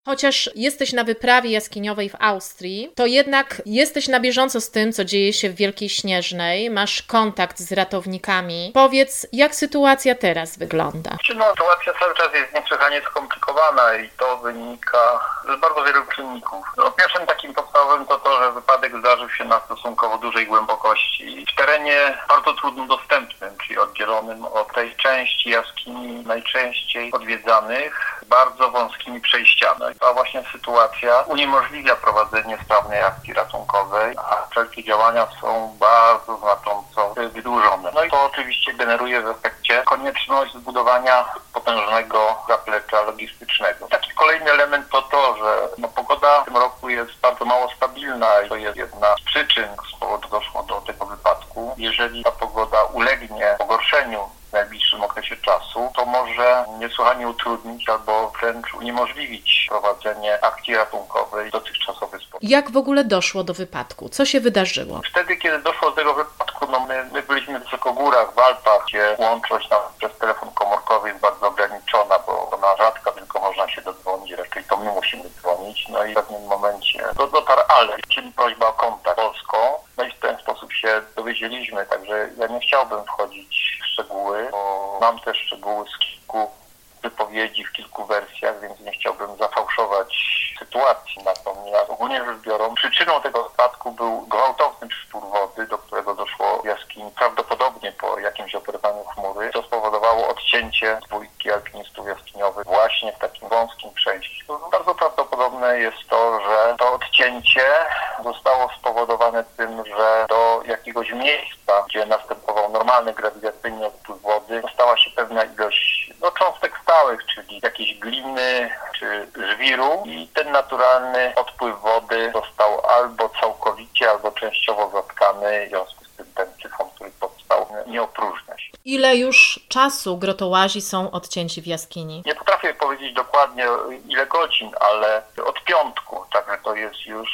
Chociaż jesteś na wyprawie jaskiniowej w Austrii, to jednak jesteś na bieżąco z tym, co dzieje się w Wielkiej Śnieżnej, masz kontakt z ratownikami. Powiedz, jak sytuacja teraz wygląda? Sytuacja cały czas jest niesłychanie skomplikowana i to wynika z bardzo wielu czynników. Pierwszym takim podstawowym to, że wypadek zdarzył się na stosunkowo dużej głębokości w terenie bardzo trudno dostępnym, czyli oddzielonym od tej części jaskini najczęściej odwiedzanych bardzo wąskimi przejściami. Ta właśnie sytuacja uniemożliwia prowadzenie sprawnej akcji ratunkowej, a wszelkie działania są bardzo znacząco wydłużone. No i to oczywiście generuje w efekcie konieczność zbudowania potężnego zaplecza logistycznego. Taki kolejny element to, że pogoda w tym roku jest bardzo mało stabilna i to jest jedna z przyczyn, z powodu doszło do tego wypadku. Jeżeli ta pogoda ulegnie pogorszeniu w najbliższym okresie czasu, to może niesłychanie utrudnić albo wręcz uniemożliwić prowadzenie akcji ratunkowej w dotychczasowy sposób. Jak w ogóle doszło do wypadku? Co się wydarzyło? Wtedy, kiedy doszło do tego wypadku, my byliśmy w wysokogórach, w Alpach, gdzie łączność przez telefon komórkowy jest bardzo ograniczona, bo ona rzadko tylko można się dodzwonić, raczej to my musimy dzwonić. No i w pewnym momencie dotarł alert, czyli prośba o kontakt polską. No i w ten sposób się dowiedzieliśmy, także ja nie chciałbym wchodzić w szczegóły, bo mam te szczegóły z kilku wypowiedzi w kilku wersjach, więc nie chciałbym zafałszować sytuacji. Natomiast ogólnie rzecz biorąc, przyczyną tego wypadku był gwałtowny przypływ wody, do którego doszło w jaskini prawdopodobnie po jakimś oberwaniu chmury, co spowodowało odcięcie dwójki alpinistów jaskiniowych właśnie w takim wąskim przejściu. Bardzo prawdopodobne jest to, że to odcięcie zostało spowodowane tym, że do jakiegoś miejsca, gdzie następował normalny grawitacyjny odpływ wody, dostała się pewna ilość cząstek stałych, czyli jakieś gliny czy żwiru i ten naturalny odpływ wody został albo całkowicie, albo częściowo zatkany, w związku z tym ten syfon, który powstał, nie opróżnia się. Ile już czasu grotołazi są odcięci w jaskini? Nie potrafię powiedzieć dokładnie ile godzin, ale od piątku, także to jest już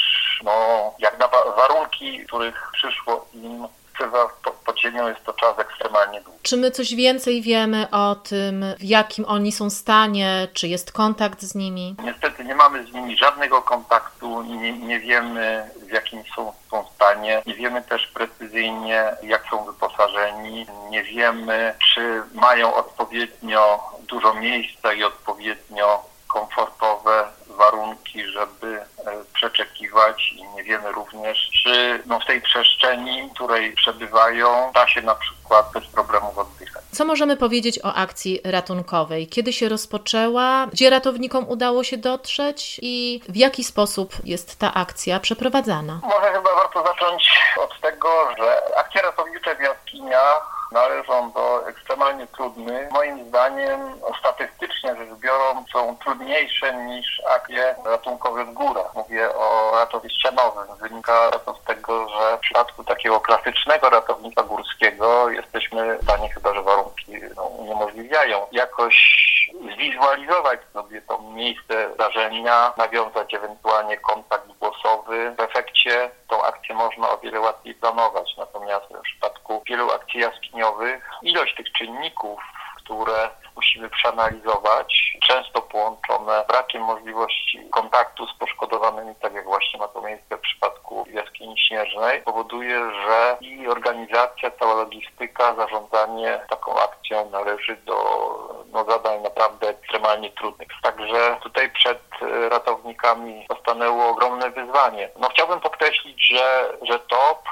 jak na warunki, których przyszło im pod ziemią, jest to czas ekstremalnie długi. Czy my coś więcej wiemy o tym, w jakim oni są stanie? Czy jest kontakt z nimi? Niestety nie mamy z nimi żadnego kontaktu, nie wiemy w jakim są stanie, nie wiemy też precyzyjnie jak są wyposażeni, nie wiemy czy mają odpowiednio dużo miejsca i odpowiednio komfortowe warunki, żeby przeczekiwać i nie wiemy również, czy w tej przestrzeni, w której przebywają, da się na przykład bez problemów oddychać. Co możemy powiedzieć o akcji ratunkowej? Kiedy się rozpoczęła? Gdzie ratownikom udało się dotrzeć? I w jaki sposób jest ta akcja przeprowadzana? Może chyba warto zacząć od tego, że akcje ratownicze w jaskiniach należą do ekstremalnie trudnych. Moim zdaniem statystycznie rzecz biorąc są trudniejsze niż akcje ratunkowe w górach. Mówię o ratownictwie ścianowym. Wynika to z tego, że w przypadku takiego klasycznego ratownictwa górskiego jesteśmy w stanie, chyba że warunki uniemożliwiają, jakoś zwizualizować sobie to miejsce zdarzenia, nawiązać ewentualnie kontakt głosowy. W efekcie tą akcję można o wiele łatwiej planować. Natomiast w przypadku wielu akcji jaskiniowych ilość tych czynników, które musimy przeanalizować, często połączone brakiem możliwości kontaktu z poszkodowanymi, tak jak właśnie ma to miejsce w przypadku jaskini śnieżnej, powoduje, że i organizacja, cała logistyka, zarządzanie taką akcją należy do zadań naprawdę ekstremalnie trudnych. Także tutaj przed ratownikami stanęło ogromne wyzwanie. Chciałbym podkreślić, że TOPR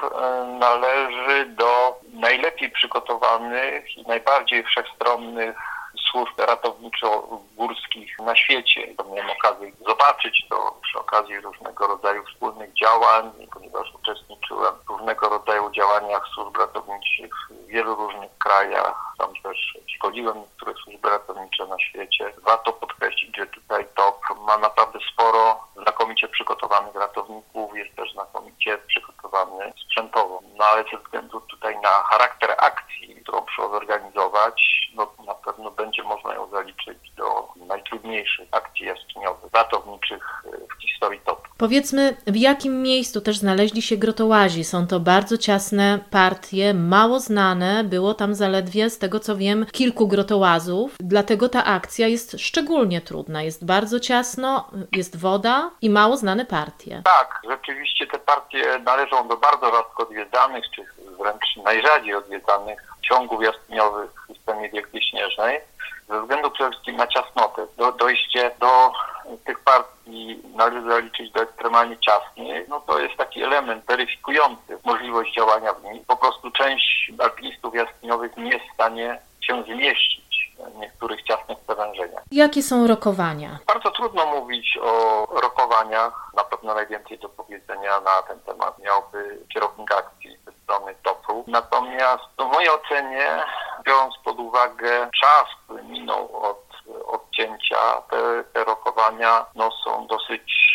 należy do najlepiej przygotowanych i najbardziej wszechstronnych służb ratowniczo-górskich na świecie. Miałem okazję zobaczyć to przy okazji różnego rodzaju wspólnych działań, ponieważ uczestniczyłem w różnego rodzaju działaniach służb ratowniczych w wielu różnych krajach. Tam też szkoliłem niektóre służby ratownicze na świecie. Warto podkreślić, że tutaj TOPR ma naprawdę sporo znakomicie przygotowanych ratowników, jest też znakomicie przygotowany sprzętowo. Ale ze względu tutaj na charakter akcji, którą trzeba zorganizować, na pewno będzie można ją zaliczyć do najtrudniejszych akcji jaskiniowych ratowniczych w historii TOP. Powiedzmy, w jakim miejscu też znaleźli się grotołazi? Są to bardzo ciasne partie, mało znane. Było tam zaledwie, z tego co wiem, kilku grotołazów. Dlatego ta akcja jest szczególnie trudna. Jest bardzo ciasno, jest woda i mało znane partie. Tak, rzeczywiście te partie należą do bardzo rzadko odwiedzanych, czy wręcz najrzadziej odwiedzanych ciągów jaskiniowych w systemie Wielkiej Śnieżnej. Ze względu przede wszystkim na ciasnotę. Dojście do tych partii należy zaliczyć do ekstremalnie ciasnych. No to jest taki element weryfikujący możliwość działania w nich. Po prostu część alpinistów jaskiniowych nie jest w stanie się zmieścić w niektórych ciasnych przewężeniach. Jakie są rokowania? Bardzo trudno mówić o rokowaniach. Na pewno najwięcej do powiedzenia na ten temat miałby kierownik akcji ze strony TOP-u. Natomiast w mojej ocenie, biorąc pod uwagę czas, który minął od odcięcia, te rokowania są dosyć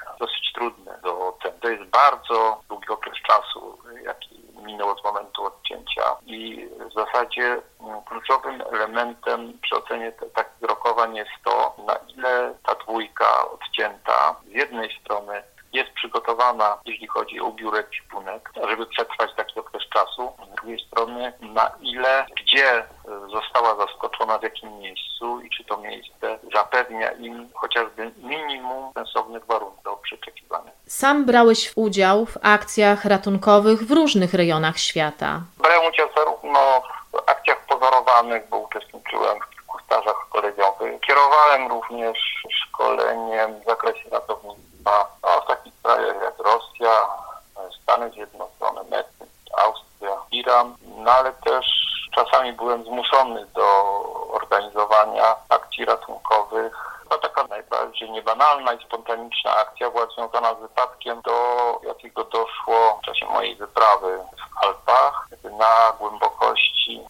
trudne do oceny. To jest bardzo długi okres czasu, jaki minął od momentu odcięcia i w zasadzie kluczowym elementem przy ocenie takich rokowań jest to, na ile ta dwójka odcięta z jednej strony jest przygotowana, jeśli chodzi o ubiór ekwipunek, żeby przetrwać taki okres czasu. Z drugiej strony, na ile, gdzie została zaskoczona, w jakim miejscu i czy to miejsce zapewnia im chociażby minimum sensownych warunków do przeczekiwania. Sam brałeś udział w akcjach ratunkowych w różnych rejonach świata. Brałem udział zarówno w akcjach pozorowanych, bo uczestniczyłem w kilku stażach szkoleniowych. Kierowałem również szkoleniem w zakresie ratownictwa w takich krajach jak Rosja, Stany Zjednoczone, Meksyk, Austria, Iran, ale też czasami byłem zmuszony do organizowania akcji ratunkowych. To taka najbardziej niebanalna i spontaniczna akcja była związana z wypadkiem, do jakiego doszło w czasie mojej wyprawy w Alpach. Na głębokości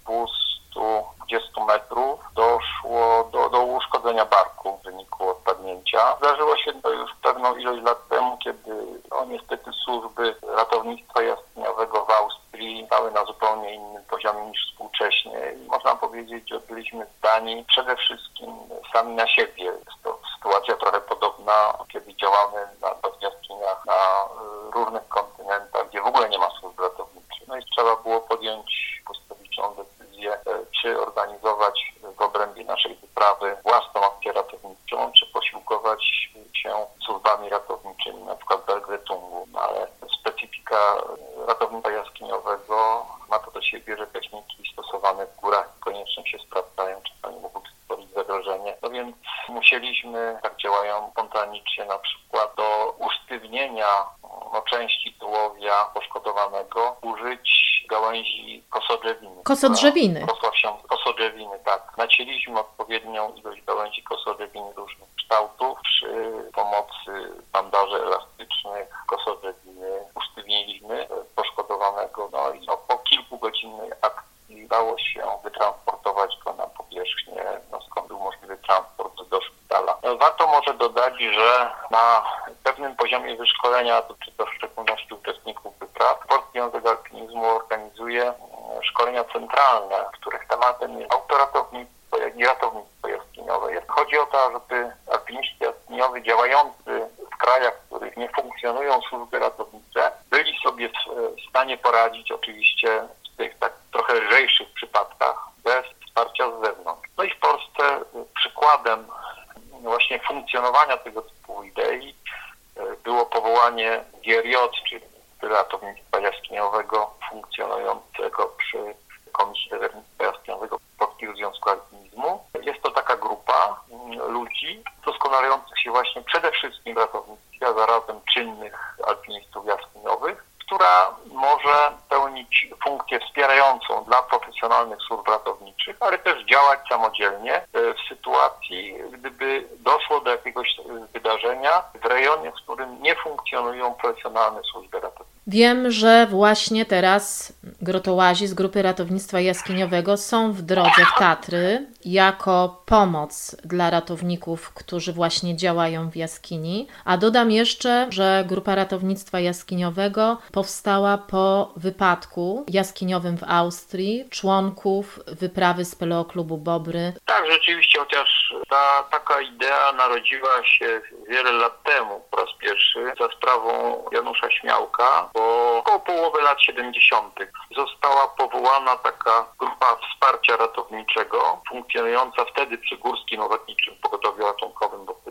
220 metrów doszło do uszkodzenia barku w wyniku odpadnięcia. Zdarzyło się to już pewną ilość lat temu, kiedy niestety służby ratownictwa jaskiniowego w Austrii stały na zupełnie innym poziomie niż współcześnie. I można powiedzieć, że byliśmy zdani przede wszystkim sami na siebie. Jest to sytuacja trochę podobna, kiedy działamy w jaskiniach na różnych kontynentach, gdzie w ogóle nie ma służb ratowniczych. No i trzeba było podjąć postawiczną decyzję, czy organizować w obrębie naszej wyprawy własną akcję ratowniczą, czy posiłkować się służbami ratowniczymi, na przykład w Belgwetungu. Ale specyfika ratownictwa jaskiniowego ma to do siebie, że techniki stosowane w górach koniecznie się sprawdzają, czasami mogą stworzyć zagrożenie. No więc musieliśmy, tak działają spontanicznie, na przykład do usztywnienia części tułowia poszkodowanego użyć gałęzi kosodrzewiny. Kosodrzewiny? Kosodrzewiny, tak. Nacięliśmy odpowiednią ilość gałęzi kosodrzewiny różnych kształtów. Przy pomocy bandaży elastycznych kosodrzewiny usztywniliśmy poszkodowanego. No i po kilkugodzinnej akcji udało się wytransportować go na powierzchnię, skąd był możliwy transport do szpitala. Warto może dodać, że na pewnym poziomie wyszkolenia, czy to w szczególności uczestników wypraw, Polski Związek Alpinizmu organizuje szkolenia centralne, których tematem jest autoratownictwo, jak i ratownictwo jaskiniowe. Chodzi o to, żeby alpiniści jaskiniowi działający w krajach, w których nie funkcjonują służby ratownicze, byli sobie w stanie poradzić oczywiście w tych tak trochę lżejszych przypadkach bez wsparcia z zewnątrz. No i w Polsce przykładem właśnie funkcjonowania tego typu idei było powołanie GRJ, czyli ratownictwa jaskiniowego funkcjonującego przy Komisji Ratownictwa Jaskiniowego Polskiego Związku Alpinizmu. Jest to taka grupa ludzi doskonalejących się właśnie przede wszystkim w ratownictwie, a zarazem czynnych alpinistów jaskiniowych, która może pełnić funkcję wspierającą dla profesjonalnych służb ratowniczych, ale też działać samodzielnie w sytuacji, gdyby doszło do jakiegoś wydarzenia w rejonie, w którym nie funkcjonują profesjonalne służby ratownicze. Wiem, że właśnie teraz grotołazi z grupy ratownictwa jaskiniowego są w drodze w Tatry. jako pomoc dla ratowników, którzy właśnie działają w jaskini. A dodam jeszcze, że Grupa Ratownictwa Jaskiniowego powstała po wypadku jaskiniowym w Austrii członków wyprawy z Speleoklubu Bobry. Tak, rzeczywiście, chociaż taka idea narodziła się wiele lat temu po raz pierwszy za sprawą Janusza Śmiałka, bo około połowy lat 70. została powołana taka grupa wsparcia ratowniczego, funkcjonująca wtedy przy Górskim Ochotniczym Pogotowiu Ratunkowym, bo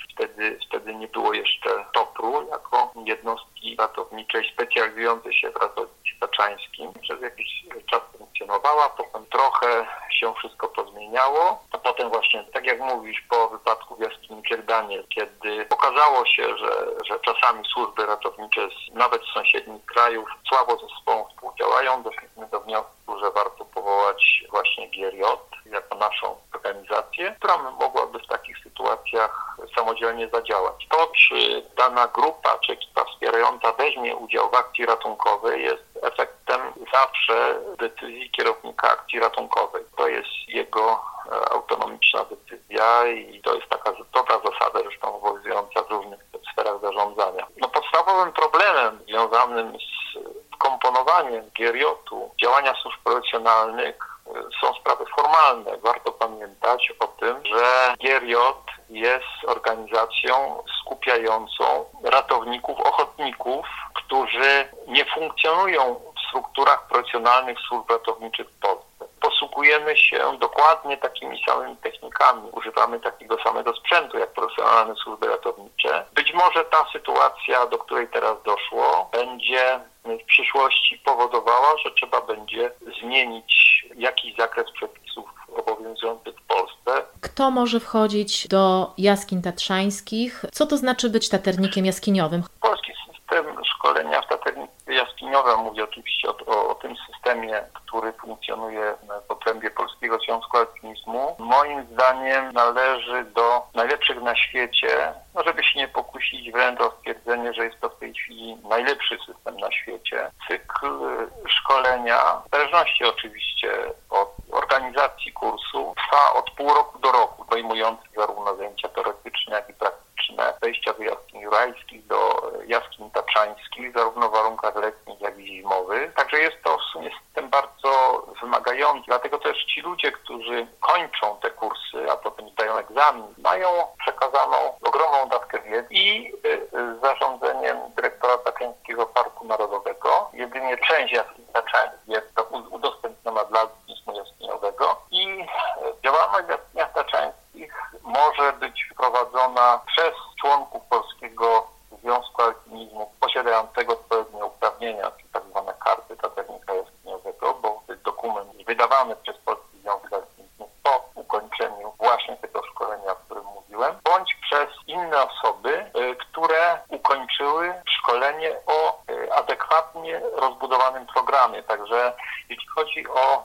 wtedy nie było jeszcze TOPR-u jako jednostki ratowniczej specjalizującej się w ratownictwie taczańskim. Przez jakiś czas funkcjonowała, potem trochę się wszystko pozmieniało, a potem właśnie, tak jak mówisz, po wypadku w jaskini Daniel, kiedy okazało się, że czasami służby ratownicze nawet z sąsiednich krajów słabo ze sobą współdziałają, doszliśmy do wniosku, że warto powołać właśnie GRJ jako naszą organizację, która mogłaby w takich sytuacjach samodzielnie zadziałać. To, czy dana grupa, czy ekipa wspierająca weźmie udział w akcji ratunkowej, jest efektem zawsze decyzji kierownika akcji ratunkowej. To jest jego autonomiczna decyzja i to jest taka dobra zasada, zresztą obowiązująca w różnych sferach zarządzania. Podstawowym problemem związanym z wkomponowaniem GRJ-u działania służb profesjonalnych są sprawy formalne. Warto pamiętać o tym, że GRJ jest organizacją skupiającą ratowników, ochotników, którzy nie funkcjonują w strukturach profesjonalnych służb ratowniczych w Polsce. Posługujemy się dokładnie takimi samymi technikami, używamy takiego samego sprzętu jak profesjonalne służby ratownicze. Być może ta sytuacja, do której teraz doszło, będzie w przyszłości powodowała, że trzeba będzie zmienić jakiś zakres przepisów obowiązujących w Polsce. Kto może wchodzić do jaskiń tatrzańskich? Co to znaczy być taternikiem jaskiniowym? Polski system szkolenia w taternictwie jaskiniowym, mówię oczywiście o tym systemie, który funkcjonuje w obrębie Polskiego Związku Alpinizmu, moim zdaniem należy do najlepszych na świecie, żeby się nie pokusić wręcz o stwierdzenie, że jest to w tej chwili najlepszy system na świecie. Cykl szkolenia, w zależności oczywiście od organizacji kursu, trwa od pół roku do roku, obejmujący zarówno zajęcia teoretyczne, jak i praktyczne, wejścia do jaskiń jurajskich, do jaskiń taczańskich, zarówno w warunkach letnich, jak i zimowych. Także jest to w sumie system bardzo wymagający, dlatego też ci ludzie, którzy kończą te kursy, a potem zdają egzamin, mają przekazaną ogromną dawkę wiedzy i z zarządzeniem dyrektora Tatrzańskiego Parku Narodowego jedynie część jaskiń taczańskich jest to udostępniona dla alpinizmu jaskiniowego i działalność w jaskiniach taczańskich może być prowadzona przez członków Polskiego Związku Alpinizmu posiadającego odpowiednie uprawnienia, czyli tak zwane karty taternika jaskiniowego, bo to jest dokument wydawany przez Polski Związek Alpinizmu po ukończeniu właśnie tego szkolenia, o którym mówiłem, bądź przez inne osoby, które ukończyły szkolenie o adekwatnie rozbudowanym programie. Także jeśli chodzi o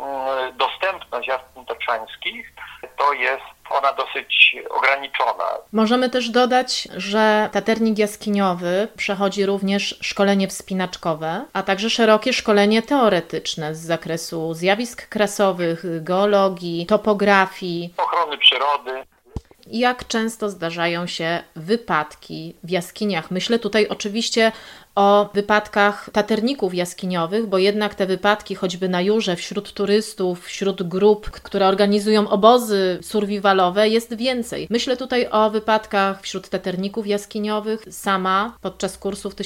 dostępność jaskiń taczańskich, to jest ona dosyć ograniczona. Możemy też dodać, że taternik jaskiniowy przechodzi również szkolenie wspinaczkowe, a także szerokie szkolenie teoretyczne z zakresu zjawisk krasowych, geologii, topografii, ochrony przyrody. Jak często zdarzają się wypadki w jaskiniach? Myślę tutaj oczywiście o wypadkach taterników jaskiniowych, bo jednak te wypadki choćby na Jurze wśród turystów, wśród grup, które organizują obozy survivalowe jest więcej. Myślę tutaj o wypadkach wśród taterników jaskiniowych. Sama podczas kursu w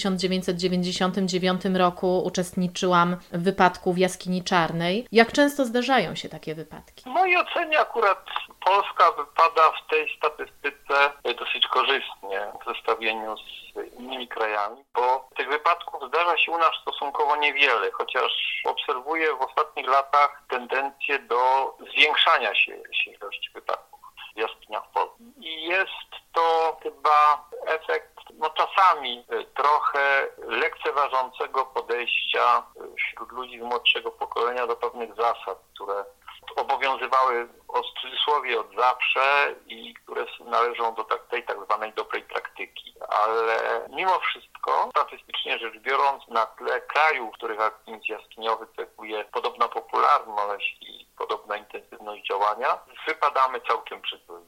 1999 roku uczestniczyłam w wypadku w jaskini Czarnej. Jak często zdarzają się takie wypadki? W mojej ocenie akurat Polska wypada w tej statystyce dosyć korzystnie w zestawieniu z innymi krajami, bo tych wypadków zdarza się u nas stosunkowo niewiele, chociaż obserwuję w ostatnich latach tendencję do zwiększania się ilości wypadków w jaskiniach w Polsce. I jest to chyba efekt czasami trochę lekceważącego podejścia wśród ludzi z młodszego pokolenia do pewnych zasad, które obowiązywały w cudzysłowie od zawsze i które należą do tej tak zwanej dobrej praktyki. Ale mimo wszystko, statystycznie rzecz biorąc, na tle krajów, w których alpinizm jaskiniowy cechuje podobna popularność i podobna intensywność działania, wypadamy całkiem przyzwoicie.